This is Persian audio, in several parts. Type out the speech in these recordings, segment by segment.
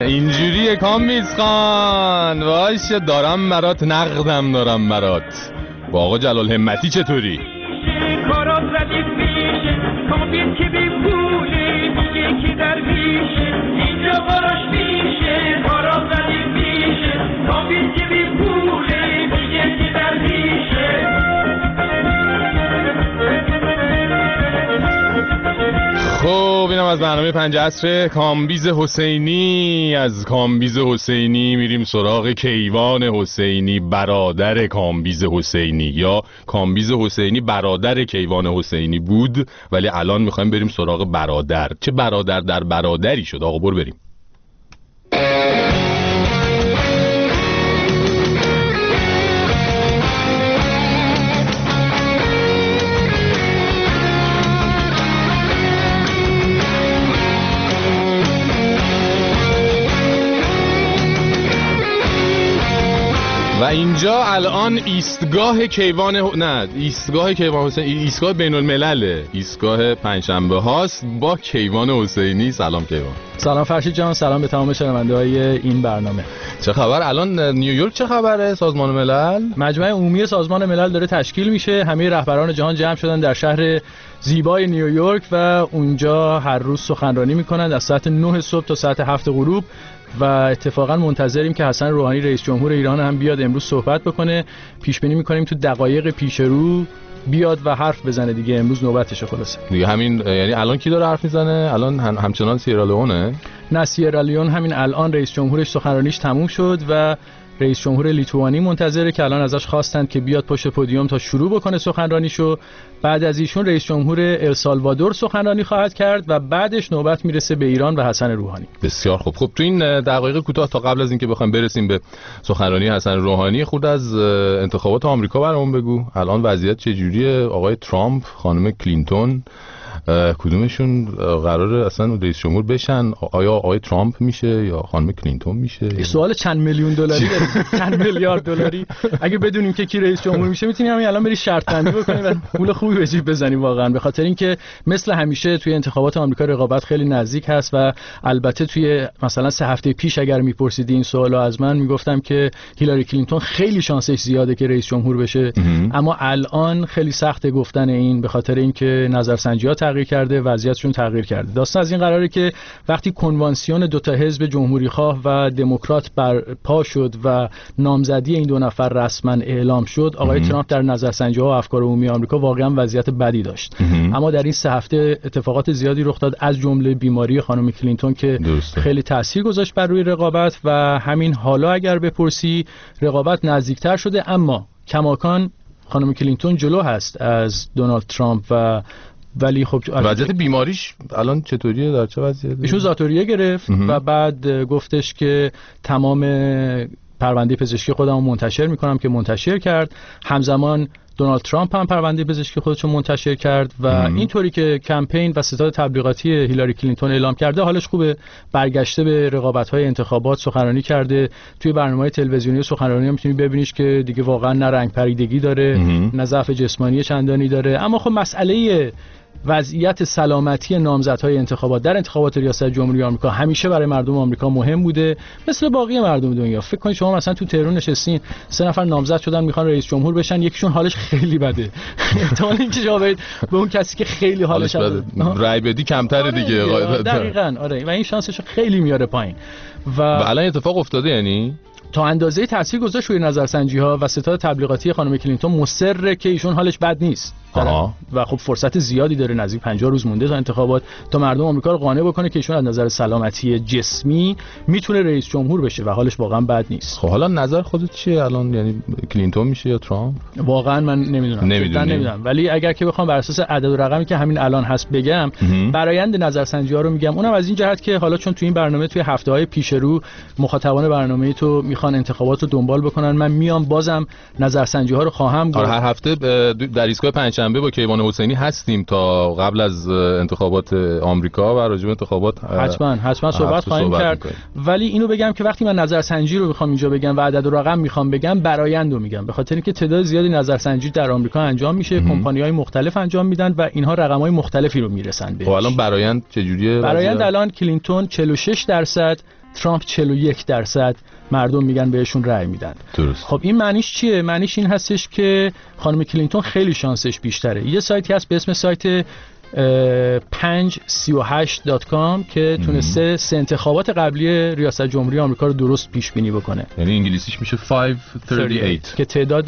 اینجوریه کامبیز خان، وایس دارم برات نقدم دارم برات. با آقا جلال همتی چطوری؟ کارات ردیف میشه کامبیز که بی پوله میگه که در میشه اینجا باراش میشه کارات ردیف میشه کامبیز که بی پوله میگه که در میشه. خب اینم از برنامه 5 عصر کامبیز حسینی. از کامبیز حسینی میریم سراغ کیوان حسینی، برادر کامبیز حسینی، یا کامبیز حسینی برادر کیوان حسینی بود ولی الان میخوایم بریم سراغ برادر. چه برادر در برادری شد آقا، برو بریم. و اینجا الان ایستگاه کیوان ایستگاه بین الملله، ایستگاه پنجشنبه هاست با کیوان حسینی. سلام کیوان. سلام فرشید جان، سلام به تمام شنونده های این برنامه. چه خبر الان نیویورک؟ چه خبره سازمان ملل؟ مجمع عمومی سازمان ملل داره تشکیل میشه، همه رهبران جهان جمع شدن در شهر زیبای نیویورک و اونجا هر روز سخنرانی میکنند از ساعت 9 صبح تا ساعت 7 غروب و اتفاقا منتظریم که حسن روحانی رئیس جمهور ایران هم بیاد امروز صحبت بکنه. پیش بینی میکنیم تو دقایق پیش رو بیاد و حرف بزنه دیگه. امروز نوبتشه خلاصه دیگه. همین یعنی الان کی داره حرف میزنه؟ الان همچنان سیرالیونه؟ نه، سیرالیون همین الان رئیس جمهورش سخنرانیش تموم شد و رئیس جمهور لیتوانی منتظره که الان ازش خواستند که بیاد پشت پودیوم تا شروع بکنه سخنرانیشو. بعد از ایشون رئیس جمهور السالوادور سخنرانی خواهد کرد و بعدش نوبت میرسه به ایران و حسن روحانی. بسیار خوب. خب تو این دقایق کوتاه تا قبل از اینکه بخوایم برسیم به سخنرانی حسن روحانی، خود از انتخابات آمریکا برامون بگو. الان وضعیت چجوریه؟ آقای ترامپ، خانم کلینتون، کدومشون قراره اصلا رئیس جمهور بشن؟ آیا آقای ترامپ میشه یا خانم کلینتون میشه؟ سوال چند میلیون دلاری داره، چند میلیارد دلاری. اگه بدونیم که کی رئیس جمهور میشه میتونیم همین الان بری شرط بندی بکنیم و پول خوبی به جیب بزنیم واقعا. به خاطر اینکه مثل همیشه توی انتخابات آمریکا رقابت خیلی نزدیک هست و البته توی مثلا 3 هفته پیش اگر میپرسیدی این سوالو از من میگفتم که هیلاری کلینتون خیلی شانسش زیاده که رئیس جمهور بشه، اما الان خیلی سخته گفتن این، به خاطر اینکه نظرسنجی‌ها تغییر کرده، وضعیتشون تغییر کرده. داستان از این قراره که وقتی کنوانسیون دو تا حزب جمهوری خواه و دموکرات برپا شد و نامزدی این دو نفر رسما اعلام شد، آقای ترامپ در نظرسنجی‌ها و افکار عمومی آمریکا واقعا وضعیت بدی داشت. اما در این 3 هفته اتفاقات زیادی رخ داد، از جمله بیماری خانم کلینتون که خیلی تاثیر گذاشت بر روی رقابت و همین حالا اگر بپرسی رقابت نزدیکتر شده، اما کماکان خانم کلینتون جلو هست از دونالد ترامپ و ولی خب وضعیت بیماریش الان چطوریه؟ در چه وضعیتی؟ ایشون ذاتوریه گرفت و بعد گفتش که تمام پرونده پزشکی خودم رو منتشر میکنم که منتشر کرد. همزمان دونالد ترامپ هم پرونده پزشکی خودش رو منتشر کرد و اینطوری که کمپین و ستاد تبلیغاتی هیلاری کلینتون اعلام کرده حالش خوبه. برگشته به رقابت‌های انتخابات، سخنرانی کرده. توی برنامه‌های تلویزیونی سخنرانی هم می‌تونی ببینیش که دیگه واقعا نه رنگ پریدگی داره، نه ضعف جسمانی چندانی داره. اما خب مسئله وضعیت سلامتی نامزدهای انتخابات در انتخابات ریاست جمهوری آمریکا همیشه برای مردم آمریکا مهم بوده، مثل باقی مردم دنیا. فکر کنید شما مثلا تو تهران نشستین، 3 نفر نامزد شدن میخوان رئیس جمهور بشن، یکیشون حالش خیلی بده. احتمال اینکه جواب به اون کسی که خیلی حالش بده رای بدی کمتره دیگه. دقیقاً آره، و این شانسش خیلی میاره پایین و الان اتفاق افتاده. یعنی تا اندازه تاثیر گذاشت روی نظرسنجی‌ها و ستاد تبلیغاتی خانم کلینتون مصره که ایشون حالش بد نیست و خب فرصت زیادی داره، نزدیک 50 روز مونده تا انتخابات، تا مردم آمریکا رو قانع بکنه که ایشون از نظر سلامتی جسمی میتونه رئیس جمهور بشه و حالش واقعا بد نیست. خب حالا نظر خودت چیه الان؟ یعنی کلینتون میشه یا ترامپ؟ واقعا من نمیدونم، ولی اگر که بخوام بر اساس عدد و رقمی که همین الان هست بگم، برآیند نظرسنجی‌ها رو میگم. اونم از این جهت که حالا چون تو این برنامه توی هفته‌های پیش رو مخاطبان برنامه تو میخوان انتخابات رو دنبال بکنن، من میام بازم نظرسنجی‌ها رو خواهم گفت. هر هفته در ایستگاه پنجشنبه با کیوان حسینی هستیم تا قبل از انتخابات آمریکا و راجع به انتخابات حتما صحبت خواهیم کرد. ولی اینو بگم که وقتی من نظرسنجی رو میخوام اینجا بگم و عدد و رقم میخوام بگم، برآیند رو میگم، به خاطر اینکه تعداد زیادی نظرسنجی در آمریکا انجام میشه، کمپانی‌های مختلف انجام میدن و اینها رقم‌های مختلفی رو میرسن بهش. خب الان برآیند چجوریه؟ برآیند الان کلینتون 46%، ترامپ 41% مردم میگن بهشون رأی میدن. درست. خب این معنیش چیه؟ معنیش این هستش که خانم کلینتون خیلی شانسش بیشتره. یه سایتی هست به اسم سایت 538.com که تونسته سه انتخابات قبلی ریاست جمهوری آمریکا رو درست پیش بینی بکنه. یعنی انگلیسیش میشه 538 که تعداد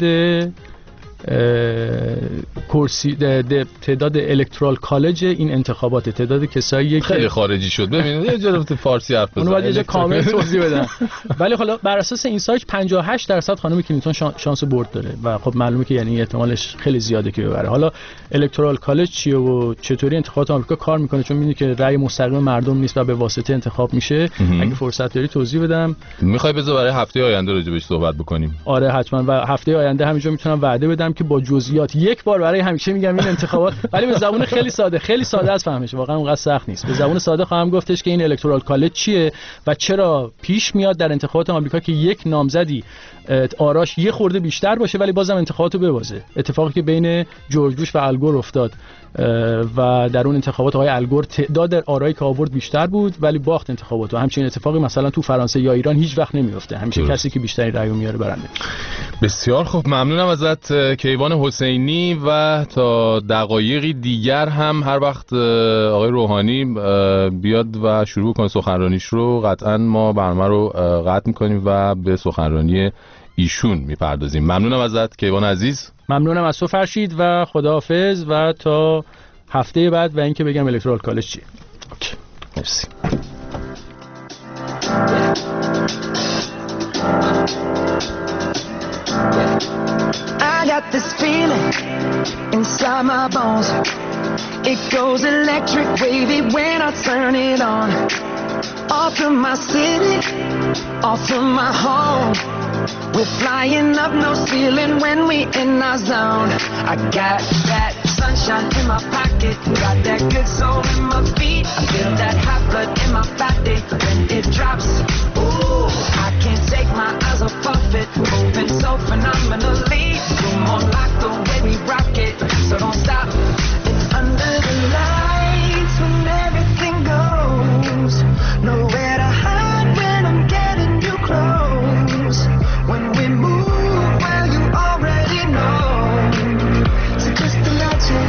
کرسی تعداد الکترال کالج این انتخابات، تعداد کسایی که خیلی خارجی شد. ببینید یه جور فارسی حرف بزنید. اونو باید یه جا کامل توضیح بدم. ولی حالا بر اساس این سایت 58% خانم کلینتون شانس برد داره و خب معلومه که یعنی احتمالش خیلی زیاده که ببره. حالا الکترال کالج چیه و چطوری انتخابات آمریکا کار میکنه؟ چون میدونی که رأی مستقیم مردم نیست و به واسطه انتخاب میشه. اگه فرصت داری توضیح بدم. میخوای بذار برای هفته آینده راجع بهش صحبت بکنیم؟ آره حتما. و هفته آینده همینجا میتونم وعده بدم که با جزئیات یک بار برای همیشه میگم این انتخابات، ولی به زبان خیلی ساده است فهمش، واقعا اونقدر سخت نیست. به زبان ساده خواهم گفتش که این الکترال کالج چیه و چرا پیش میاد در انتخابات آمریکا که یک نامزدی آراش یه خورده بیشتر باشه ولی بازم انتخاباتو ببازه. اتفاقی که بین جورج بوش و الگور افتاد و در اون انتخابات آقای الگور تعداد آرایی که آورد بیشتر بود ولی باخت انتخاباتو. همچین اتفاقی مثلا تو فرانسه یا ایران هیچ وقت نمیفته. همیشه کسی که بیشتری رأی میاره برنده. بسیار خوب، ممنونم ازت کیوان حسینی و تا دقایقی دیگر هم هر وقت آقای روحانی بیاد و شروع کنه سخنرانیش رو قطعا ما برنامه رو قطع می‌کنیم و به سخنرانی ایشون میپردازیم. ممنونم ازت کیوان عزیز. ممنونم از تو فرشید و خداحافظ و تا هفته بعد و اینکه بگم الکترال کالج چیه. اوکی. مرسی. I got this feeling inside my bones. It goes electric wavy when I turn it on. Off from my city, off from my home. We're flying up, no ceiling when we in our zone. I got that sunshine in my pocket, got that good soul in my feet. I feel that hot blood in my body when it drops. Ooh, I can't take my eyes off of it, moving so phenomenally. Come on, like the way we rock it, so don't stop. It's under the lights when everything goes. Nowhere to hide when I'm getting you close. When we move, well, you already know. So just imagine.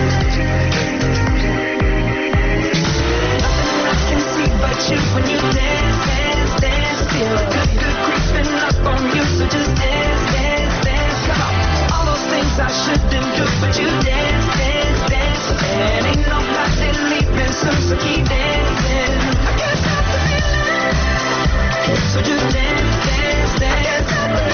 Nothing I can see but you when you dance, dance, dance. Feel good, good creeping up on you. So just dance, dance, dance. Come on. All those things I shouldn't do, but you dance, dance, dance. And ain't nobody leaving soon, so keep dancing. I can't stop the feeling. So just dance, dance, dance.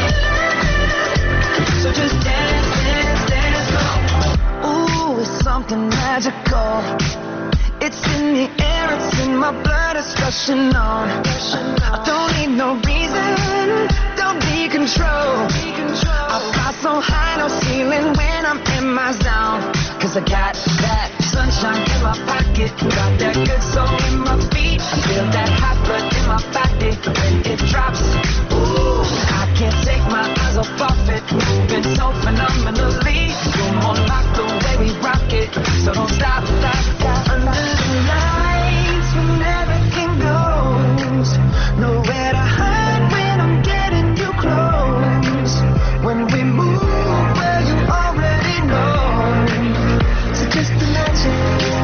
So just dance, dance, dance. Ooh, it's something magical. It's in the air, it's in my blood, it's rushing on. I don't need no reason, don't need control. I fly so high, no ceiling when I'm in my zone. Cause I got that sunshine in my pocket, got that good soul in my feet. I feel that hot blood in my body when it drops. Ooh, I can't take my eyes off of it, moving so phenomenally. You're more like the way we rock it, so don't stop, stop, stop. Under the lights when everything goes, nowhere to hide when I'm getting you close. When we move, well, you already know. So just imagine.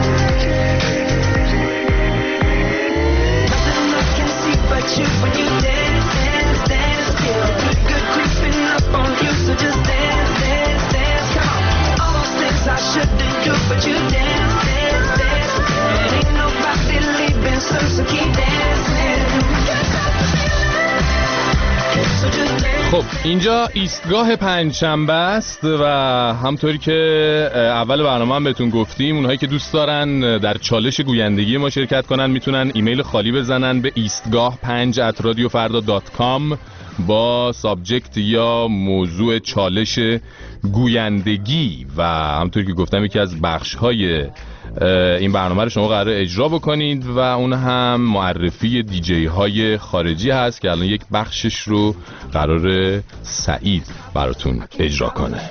Nothing I can see but you when you dance, dance, dance. Feel good, good creeping up on you. So just dance, dance, dance. Come on. All those things I shouldn't do, but you dance, dance, dance. And ain't nobody leaving soon, so keep dancing. I can't stop the feeling. So just dance. خب اینجا ایستگاه پنجشنبه است و همطوری که اول برنامه هم بهتون گفتیم اونهایی که دوست دارن در چالش گویندگی ما شرکت کنن میتونن ایمیل خالی بزنن به eastgah5@radiofarda.com با سابجکت یا موضوع چالش گویندگی و همطوری که گفتم یکی از بخش‌های این برنامه رو شما قراره اجرا بکنید و اون هم معرفی دیجی های خارجی هست که الان یک بخشش رو قراره سعید براتون اجرا کنه.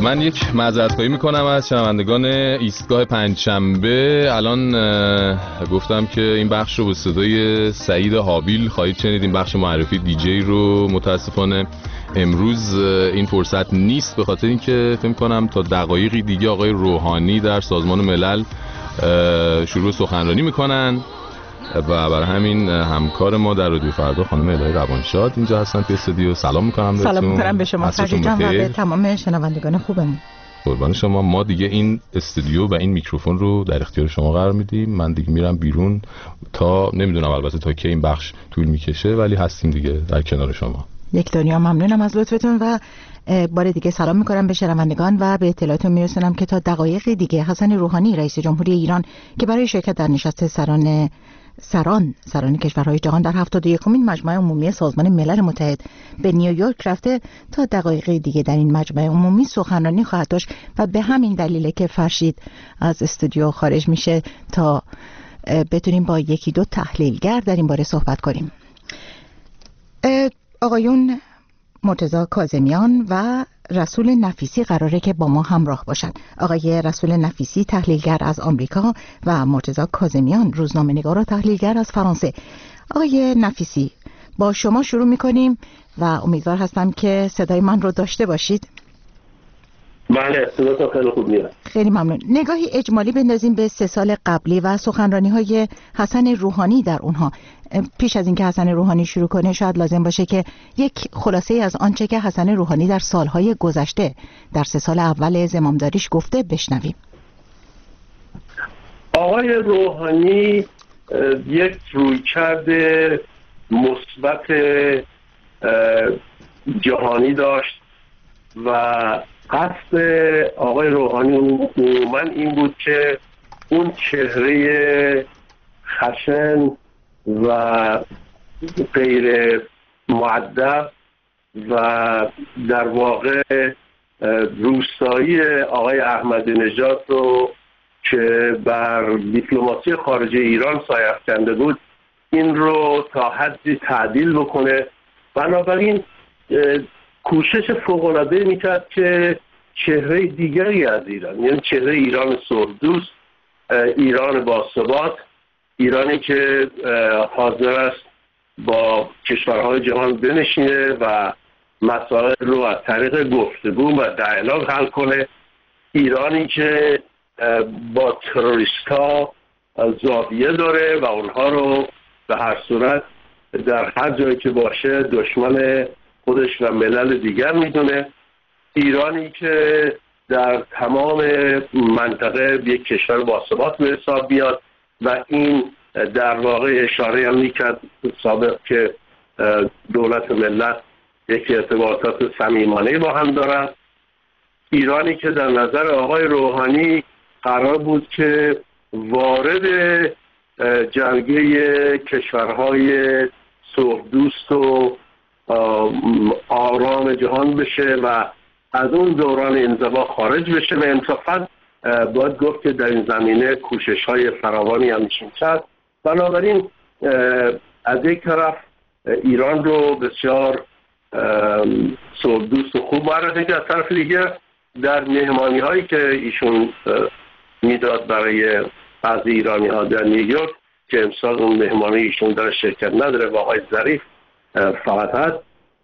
من یک معذرت‌خواهی میکنم از شنوندگان ایستگاه پنجشنبه. الان گفتم که این بخش رو به صدای سعید حابیل خواهید شنید، این بخش معرفی دیجی رو. متاسفانه امروز این فرصت نیست، به خاطر اینکه فکر کنم تا دقایقی دیگه آقای روحانی در سازمان ملل شروع سخنرانی میکنن و برای همین همکار ما در رادیو فردا خانم الهی روانشاد اینجا هستن توی استودیو. سلام میکنم بهتون. سلام میکنم به شما فرید جان و به تمام شنوندگان خوبمون. قربان شما. ما دیگه این استودیو و این میکروفون رو در اختیار شما قرار میدیم. من دیگه میرم بیرون تا نمیدونم البته تا کی این بخش طول میکشه، ولی هستیم دیگه در کنار شما. یک دنیا ممنونم از لطفتون و بار دیگه سلام میکنم به شنوندگان و به اطلاعاتون میرسونم که تا دقایق دیگه حسن روحانی رئیس جمهوری ایران که برای شرکت در نشست سران کشورهای جهان در 71مین مجمع عمومی سازمان ملل متحد به نیویورک رفته، تا دقایق دیگه در این مجمع عمومی سخنرانی خواهد داشت و به همین دلیله که فرشید از استودیو خارج میشه تا بتونیم با یکی دو تحلیلگر در این باره صحبت کنیم. آقایون مرتضی کاظمیان و رسول نفیسی قراره که با ما همراه باشن. آقای رسول نفیسی تحلیلگر از آمریکا و مرتضی کاظمیان روزنامه‌نگار و تحلیلگر از فرانسه. آقای نفیسی با شما شروع می‌کنیم و امیدوار هستم که صدای من رو داشته باشید. بله، صداتون خیلی خوب میاد. خیلی ممنون. نگاهی اجمالی بندازیم به 3 سال قبلی و سخنرانی‌های حسن روحانی در اونها. پیش از اینکه حسن روحانی شروع کنه شاید لازم باشه که یک خلاصه از آنچه که حسن روحانی در سالهای گذشته در 3 سال اول زمامداریش گفته بشنویم. آقای روحانی یک رویکرد مثبت جهانی داشت و قصد آقای روحانی عموما این بود که اون چهره خشن و غیر مؤدب و در واقع روستایی آقای احمدی نژاد رو که بر دیپلماسی خارجی ایران سایه افکنده بود این رو تا حدی تعدیل بکنه. بنابراین کوشش فوق‌العاده میکرد که چهره دیگری از ایران، یعنی چهره ایران صلح‌دوست، ایران باثبات، ایرانی که حاضر است با کشورهای جهان بنشینه و مسائل رو از طریق گفتگو و دیالوگ حل کنه، ایرانی که با تروریست‌ها زاویه داره و اونها رو به هر صورت در هر جایی که باشه دشمن خودش و ملل دیگر میدونه، ایرانی که در تمام منطقه یک کشور باثبات به حساب بیاد و این در واقع اشاره هم میکرد سابق که دولت و ملت یک ارتباطات صمیمانه با هم دارن، ایرانی که در نظر آقای روحانی قرار بود که وارد جرگه کشورهای صلح‌دوست و آرام جهان بشه و از اون دوران انزوا خارج بشه و انصافاً باید گفت که در این زمینه کوشش‌های فراوانی هم میشه کرد. بنابراین از یک طرف ایران رو بسیار صلح‌دوست و خوب معرفی کرد، از طرف دیگه در مهمانی‌هایی که ایشون میداد برای بعضی ایرانی‌ها در نیویورک که امسال اون مهمانی ایشون در شرکت نداره و آقای ظریف فقط هست،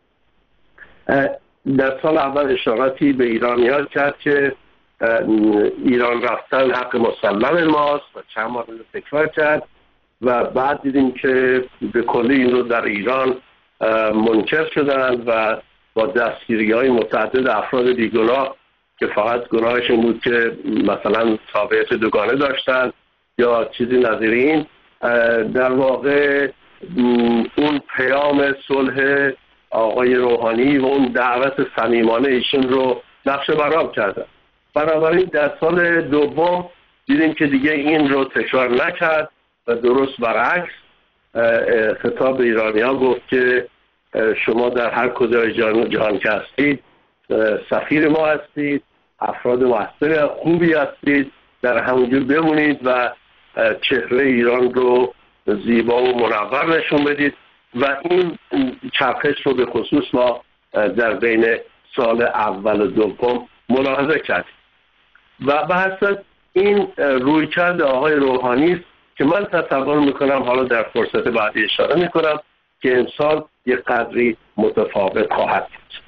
در سال اول اشاراتی به ایرانی‌ها کرد که ایران رفتن حق مسلم ماست و چند بار تکرار کرد و بعد دیدیم که به کلی این رو در ایران منکر شدن و با دستگیری‌های متعدد افراد بیگناه که فقط گناهشون بود که مثلا تابعیت دوگانه داشتن یا چیزی نظیر این، در واقع اون پیام صلح آقای روحانی و اون دعوت صمیمانه ایشون رو نقش برآب کردن. بنابراین در سال دوم دیدیم که دیگه این رو تکرار نکرد و درست برعکس خطاب به ایرانی‌ها گفت که شما در هر کجای جهان که هستید سفیر ما هستید، افراد مؤثر خوبی هستید، در همونجور بمونید و چهره ایران رو زیبا و منور نشون بدید و این چرخش رو به خصوص ما در بین سال اول و دوم ملاحظه کردیم و بحث این رویکرد آقای روحانی است که من تصور میکنم، حالا در فرصت بعدی اشاره میکنم، که امسال یک قدری متفاوت خواهد بود.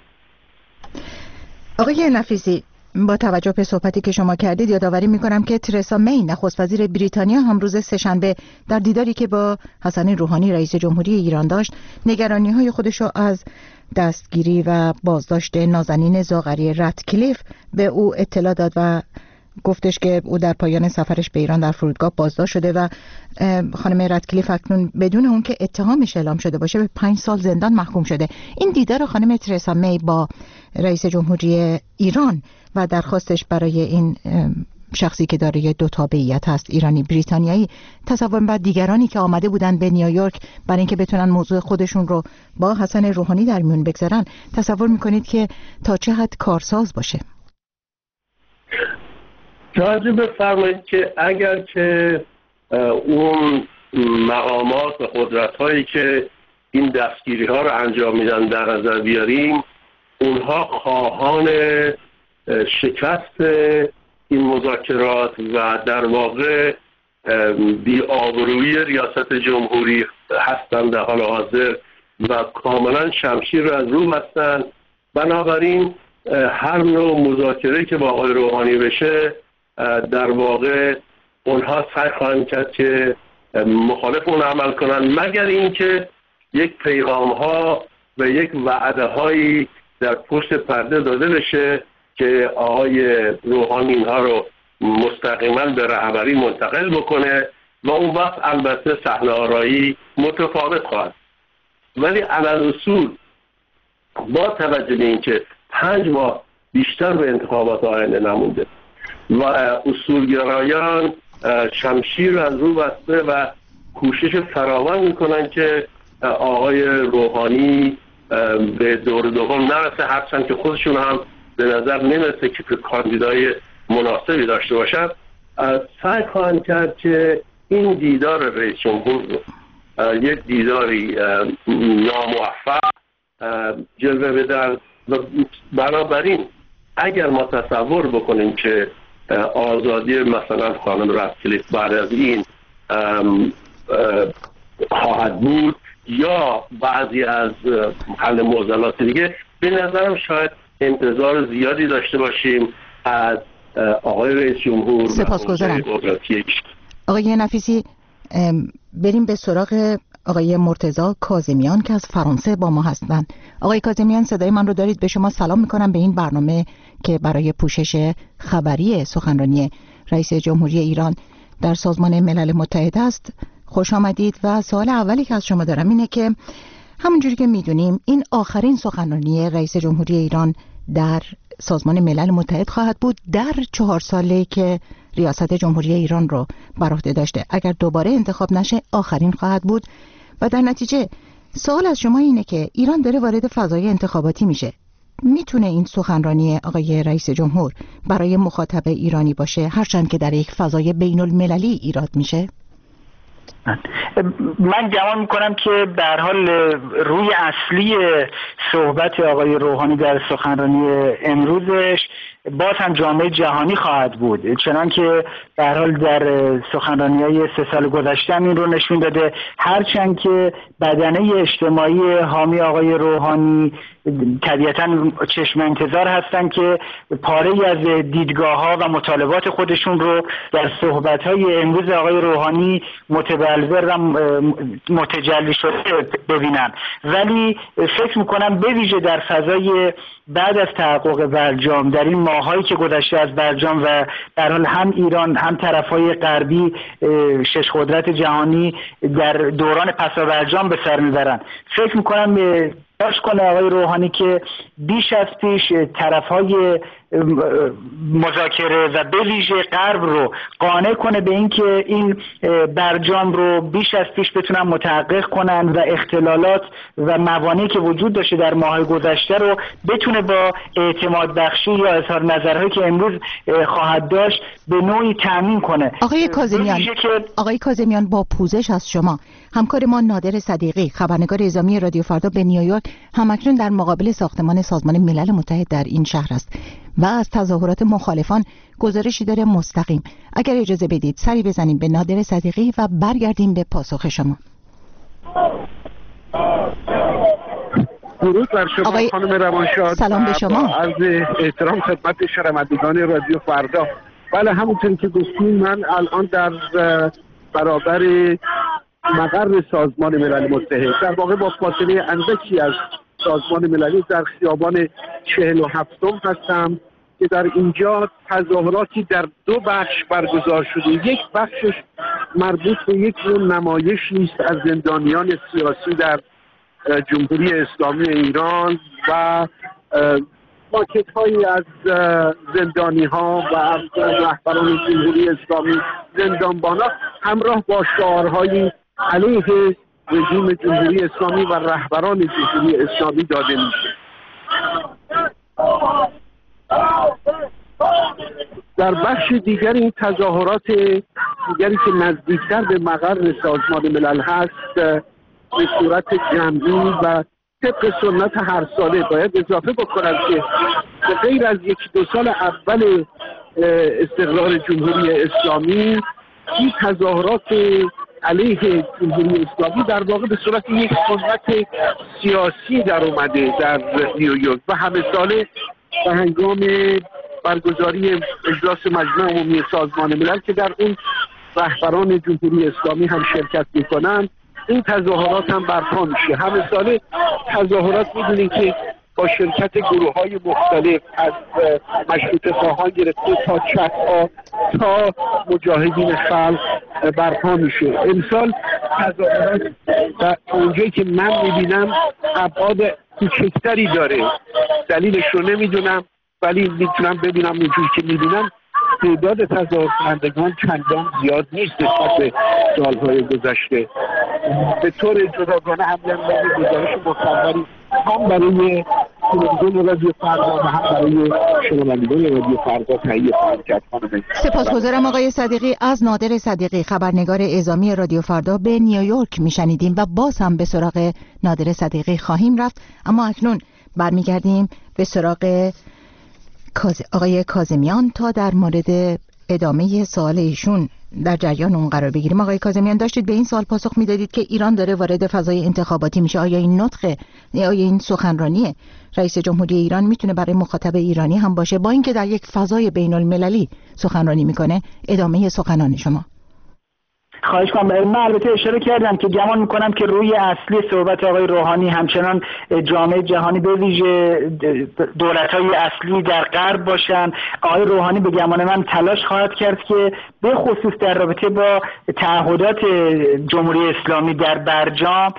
آقای نفیسی، با توجه به صحبتی که شما کردید یادآوری میکنم که ترسا می نخست وزیر بریتانیا هم روز سه‌شنبه در دیداری که با حسن روحانی رئیس جمهوری ایران داشت نگرانی‌های خودش را از دستگیری و بازداشت نازنین زاغری رتکلیف به او اطلاع داد و گفتش که او در پایان سفرش به ایران در فرودگاه بازداشت شده و خانم رتکلیف اکنون بدون اون که اتهامش اعلام شده باشه به 5 سال زندان محکوم شده. این دیدار خانم ترسا می با رئیس جمهوری ایران و درخواستش برای این شخصی که داره 2 تابعیت هست، ایرانی بریتانیایی، تصور بعد دیگرانی که آمده بودن به نیویورک برای اینکه بتونن موضوع خودشون رو با حسن روحانی در میون بگذارن، تصور میکنید که تا چه حد کارساز باشه؟ توجه بفرمایید که اگر که اون مقامات و قدرت هایی که این دستگیری ها رو انجام میدن در نظر بیاریم، اونها خواهان شکست این مذاکرات و در واقع بی‌آبرویی ریاست جمهوری هستند در حال حاضر و کاملا شمشیر رو از رو بستن، بنابراین هر نوع مذاکره که با آقای روحانی بشه در واقع اونها سعی خواهند کرد که مخالف اون عمل کنن، مگر اینکه یک پیغام ها و یک وعده هایی در پشت پرده داده بشه که آقای روحانی اینها رو مستقیما به رهبری منتقل بکنه و اون وقت البته صحنه آرایی متفاوت خواهد. ولی علی اصول با توجه به اینکه 5 ماه بیشتر به انتخابات آینده نمونده و اصولگرایان شمشیر از رو بسته و کوشش فراوان میکنن که آقای روحانی به دور دوم نرسه، هرچند که خودشون هم به نظر نمیرسه که کاندیدای مناسبی داشته باشن، سعی خواهند کرد که این دیدار رئیس جمهور رو یک دیداری ناموفق جلوه بدن و بنابراین اگر ما تصور بکنیم که آزادی مثلا خانم رتکلیف بعد از این خواهد بود یا بعضی از حل معضلات دیگه، به نظرم شاید انتظار زیادی داشته باشیم از آقای رئیس جمهور. سپاسگزارم. آقای نفیسی، بریم به سراغ آقای مرتضی کاظمیان که از فرانسه با ما هستند. آقای کاظمیان، صدای من رو دارید؟ به شما سلام میکنم به این برنامه که برای پوشش خبری سخنرانی رئیس جمهوری ایران در سازمان ملل متحد است خوش آمدید. و سوال اولی که از شما دارم اینه که همونجوری که میدونیم این آخرین سخنرانی رئیس جمهوری ایران در سازمان ملل متحد خواهد بود در 4 ساله که ریاست جمهوری ایران رو بر عهده داشته. اگر دوباره انتخاب نشه آخرین خواهد بود و در نتیجه سوال از شما اینه که ایران داره وارد فضای انتخاباتی میشه، میتونه این سخنرانی آقای رئیس جمهور برای مخاطب ایرانی باشه هرچند که در یک فضای بین المللی ایراد میشه؟ من گمان میکنم که به هر حال روی اصلی صحبت آقای روحانی در سخنرانی امروزش باز هم جامعه جهانی خواهد بود، چنان که به هر حال در سخنرانی‌های 3 سال گذشته این رو نشون داده. هرچند که بدنه اجتماعی حامی آقای روحانی طبیعتاً چشم انتظار هستن که پاره‌ای از دیدگاه‌ها و مطالبات خودشون رو در صحبت‌های امروز آقای روحانی متبلور و متجلی شده ببینن، ولی فکر می‌کنم به ویژه در فضای بعد از تحقق برجام، در این ماهایی که گذشته از برجام و در حال هم ایران هم طرف‌های غربی 6 قدرت جهانی در دوران پس از برجام به سر میبرن، فکر می‌کنم تلاش کنه آقای روحانی که بیش از پیش طرف‌های مذاکره و به ویژه غرب رو قانع کنه به اینکه این برجام رو بیش از پیش بتونن متحقق کنن و اختلالات و موانعی که وجود داشته در ماهای گذشته رو بتونه با اعتماد بخشی یا اظهار نظرهایی که امروز خواهد داشت به نوعی تامین کنه. آقای کاظمیان، با پوزش از شما، همکار ما نادر صدیقی، خبرنگار اعزامی رادیو فردا به نیویورک، همکنون در مقابل ساختمان سازمان ملل متحد در این شهر است. و از تظاهرات مخالفان گزارشی داره مستقیم. اگر اجازه بدید سری بزنیم به نادر صدیقی و برگردیم به پاسخ شما. درود بر شما خانم روانشاد. سلام به شما. عرض احترام خدمت شنوندگان رادیو فردا. بله همونطور که گفتین من الان در برابر مقر سازمان ملل متحد در واقع با فاصله اندکی از سازمان ملل در خیابان 47 هستم که در اینجا تظاهراتی در دو بخش برگزار شده. یک بخشش مربوط به یک نمایش نیست از زندانیان سیاسی در جمهوری اسلامی ایران و ماکت هایی از زندانی ها و از رهبران جمهوری اسلامی زندانبانا همراه با شعارهای علیه رژیم جمهوری اسلامی و رهبران جمهوری اسلامی داده میشه. در بخش دیگر این تظاهرات دیگری که نزدیکتر به مقر سازمان ملل هست به صورت جمعی و طبق سنت هر ساله باید اضافه بکنم که به غیر از یکی دو سال اول استقرار جمهوری اسلامی این تظاهرات علیه جمهوری اسلامی در واقع به صورت یک سنت سیاسی در اومده در نیویورک و همه ساله به هنگام برگزاری اجلاس مجمع عمومی سازمان ملل که در اون رهبران جمهوری اسلامی هم شرکت میکنن این تظاهرات هم برپا میشه. همه ساله تظاهرات میدونید که با شرکت گروه های مختلف از مشروطه خواهان گرفته تا چپ ها تا مجاهدین خلق برپا میشه. امسال تظاهرات اونجایی که من میبینم ابعاد کوچکتری داره، دلیلش رو نمیدونم ولی میتونم ببینم اونجوری که میبینم تعداد تظاهر کنندگان چندان زیاد نیست نسبت به سالهای گذشته. به طور جداگانه هم گزارش مکملی هم برای تلویزیون رادیو فردا و هم برای شنوندگان رادیو فردا تهیه خواهد کرد. سپاسگزارم آقای صدیقی. از نادر صدیقی خبرنگار اعزامی رادیو فردا به نیویورک میشنیدیم و باز هم به سراغ نادر صدیقی خواهیم رفت، اما اکنون برمیگردیم به سراغ آقای کاظمیان تا در مورد ادامه سوال ایشون در جریان اون قرار بگیریم. آقای کاظمیان داشتید به این سوال پاسخ میدادید که ایران داره وارد فضای انتخاباتی میشه. آیا این نطق آیا این سخنرانی رئیس جمهوری ایران میتونه برای مخاطب ایرانی هم باشه با اینکه در یک فضای بین المللی سخنرانی میکنه؟ ادامه سخنان شما. خواهش کنم. من البته اشاره کردم که گمان میکنم که روی اصلی صحبت آقای روحانی همچنان جامعه جهانی به ویژه دولت‌های اصلی در غرب باشن. آقای روحانی به گمان من تلاش خواهد کرد که به خصوص در رابطه با تعهدات جمهوری اسلامی در برجام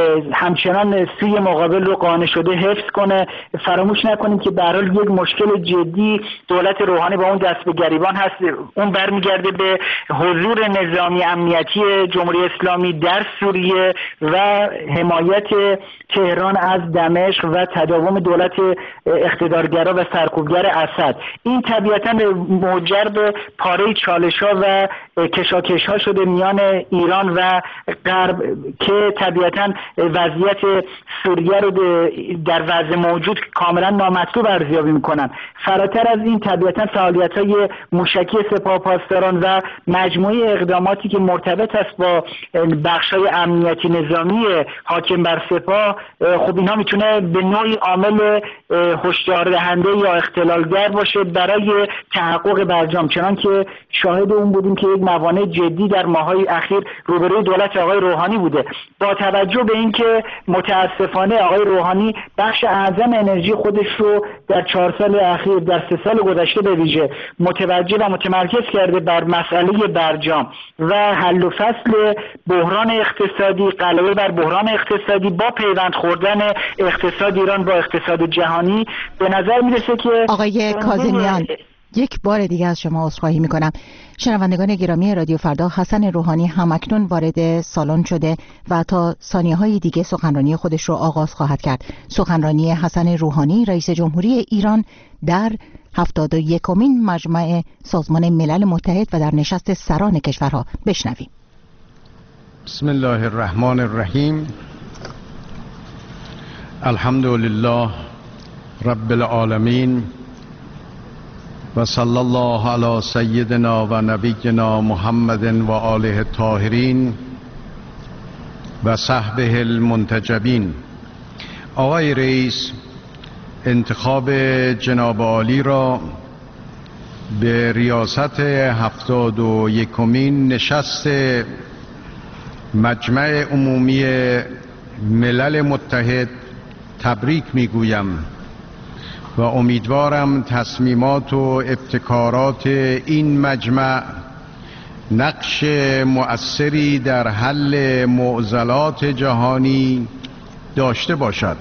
همچنان سوی مقابل رو قانع شده حفظ کنه. فراموش نکنیم که به هر حال یک مشکل جدی دولت روحانی با اون دست به گریبان هست. اون برمیگرده به حضور نظامی امنیتی جمهوری اسلامی در سوریه و حمایت تهران از دمشق و تداوم دولت اقتدارگرا و سرکوبگر اسد. این طبیعتاً موجب به پاره چالش‌ها و کشاکش‌ها شده میان ایران و غرب که طبیعتاً وضعیت سوریه رو در وضع موجود کاملا نامطلوب ارزیابی می‌کنن. فراتر از این طبیعتاً فعالیت‌های موشکی سپاه پاسداران و مجموعه اقداماتی که مرتبط است با بخش‌های امنیتی نظامی حاکم بر سپاه، خب اینها میتونه به نوعی عامل هشدار دهنده یا اختلالگر باشه برای تحقق برجام، چنان که شاهد اون بودیم که یک موانع جدی در ماه‌های اخیر روبروی دولت آقای روحانی بوده. با توجه به اینکه متاسفانه آقای روحانی بخش اعظم انرژی خودش رو در 4 سال اخیر در 3 سال گذشته به ویژه متوجه و متمرکز کرده بر مسئله برجام و حل و فصل بحران اقتصادی، غلبه بر بحران اقتصادی با پیوند خوردن اقتصاد ایران با اقتصاد جهانی، به نظر میرسه که آقای کاظمیان یک بار دیگه از شما عذرخواهی میکنم. شنوندگان گرامی رادیو فردا، حسن روحانی همکنون وارد سالن شده و تا ثانیه‌های دیگه سخنرانی خودش رو آغاز خواهد کرد. سخنرانی حسن روحانی رئیس جمهوری ایران در 71مین مجمع سازمان ملل متحد و در نشست سران کشورها. بشنویم. بسم الله الرحمن الرحیم. الحمد لله رب العالمین و صلی الله علی سیدنا و نبینا محمد و آله الطاهرین و صحبه المنتجبین. آقای رئیس، انتخاب جناب عالی را به ریاست 71مین نشست مجمع عمومی ملل متحد تبریک میگویم و امیدوارم تصمیمات و ابتکارات این مجمع نقش مؤثری در حل معضلات جهانی داشته باشد.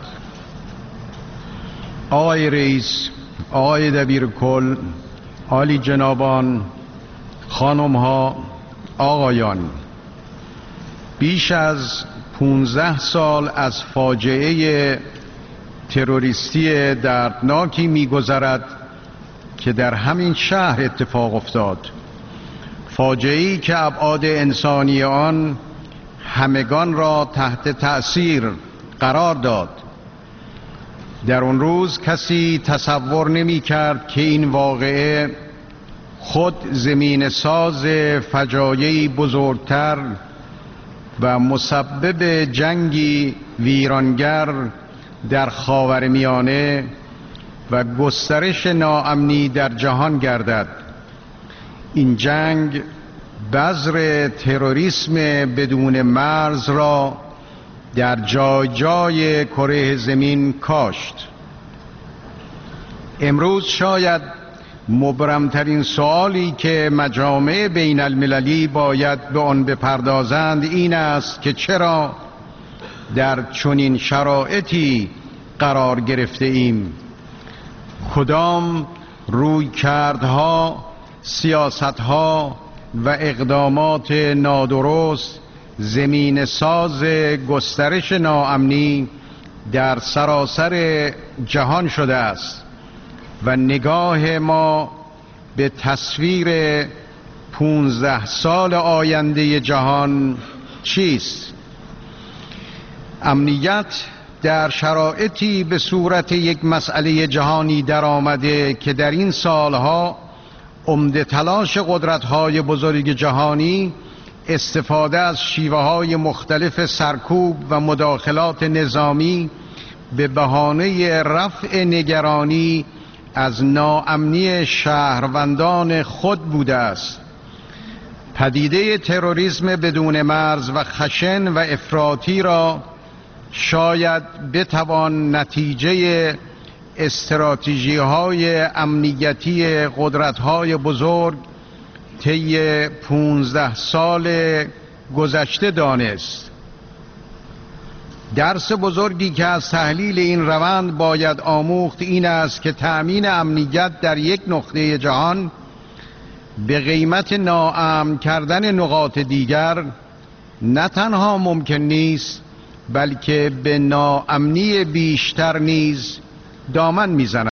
آقای رئیس، آقای دبیرکل، عالی جنابان، خانمها، آقایان، بیش از 15 سال از فاجعه تروریستی دردناکی می‌گذرد که در همین شهر اتفاق افتاد. فاجعه‌ای که ابعاد انسانی آن همگان را تحت تأثیر قرار داد. در اون روز کسی تصور نمی‌کرد که این واقعه خود زمین ساز فجایعی بزرگتر و مسبب جنگی ویرانگر در خاورمیانه و گسترش ناامنی در جهان گردد. این جنگ بذر تروریسم بدون مرز را در جای جای کره زمین کاشت. امروز شاید مبرمترین سوالی که مجامع بین المللی باید به آن بپردازند این است که چرا در چنین شرایطی قرار گرفته ایم؟ کدام رویکردها، سیاستها و اقدامات نادرست زمین ساز گسترش ناامنی در سراسر جهان شده است و نگاه ما به تصویر 15 سال آینده جهان چیست؟ امنیت در شرایطی به صورت یک مسئله جهانی در آمده که در این سالها عمده تلاش قدرت‌های بزرگ جهانی استفاده از شیوه‌های مختلف سرکوب و مداخلات نظامی به بهانه رفع نگرانی از ناامنی شهروندان خود بوده است. پدیده تروریسم بدون مرز و خشن و افراطی را شاید بتوان نتیجه استراتژی‌های امنیتی قدرت‌های بزرگ طی 15 سال گذشته دانست. درس بزرگی که از تحلیل این روند باید آموخت این است که تأمین امنیت در یک نقطه جهان به قیمت ناامن کردن نقاط دیگر نه تنها ممکن نیست بلکه به ناامنی بیشتر نیز دامن میزند.